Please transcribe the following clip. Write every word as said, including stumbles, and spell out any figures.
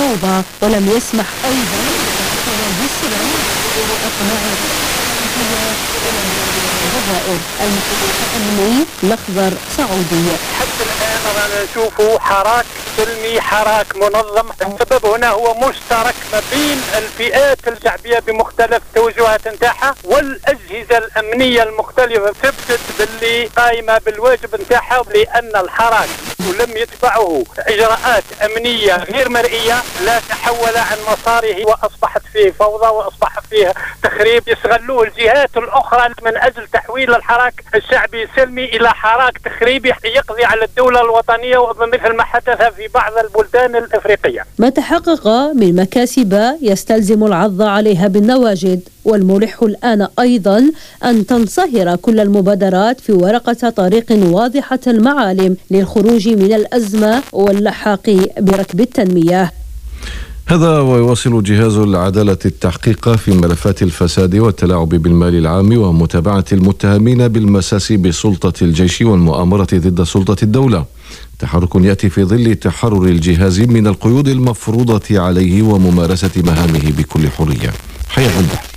الفوضى، ولم يسمح أيضا بسرعة وإقناع الجزائر. المحافظ الأمني الأخضر سعودي: حتى الآن رانا نشوفوا حراك سلمي، حراك منظم. السبب هنا هو مشترك ما بين الفئات الشعبية بمختلف التوجهات نتاعها والأجهزة الأمنية المختلفة، ثبتت باللي قائمة بالواجب نتاعها، لأن الحراك ولم يتبعه إجراءات أمنية غير مرئية لا تحول عن مساره وأصبحت فيه فوضى وأصبح فيه تخريب يستغلوه الجهات الأخرى من أجل تحويل الحراك الشعبي السلمي إلى حراك تخريبي يقضي على الدولة الوطنية، ومثل ما حدث في بعض البلدان الأفريقية. ما تحقق من مكاسب يستلزم العض عليها بالنواجد، والملح الآن أيضا أن تنصهر كل المبادرات في ورقة طريق واضحة المعالم للخروج من الأزمة واللحاق بركب التنمية. هذا ويواصل جهاز العدالة التحقيق في ملفات الفساد والتلاعب بالمال العام ومتابعة المتهمين بالمساس بسلطة الجيش والمؤامرة ضد سلطة الدولة. تحرك يأتي في ظل تحرر الجهاز من القيود المفروضة عليه وممارسة مهامه بكل حرية. حياة البحث.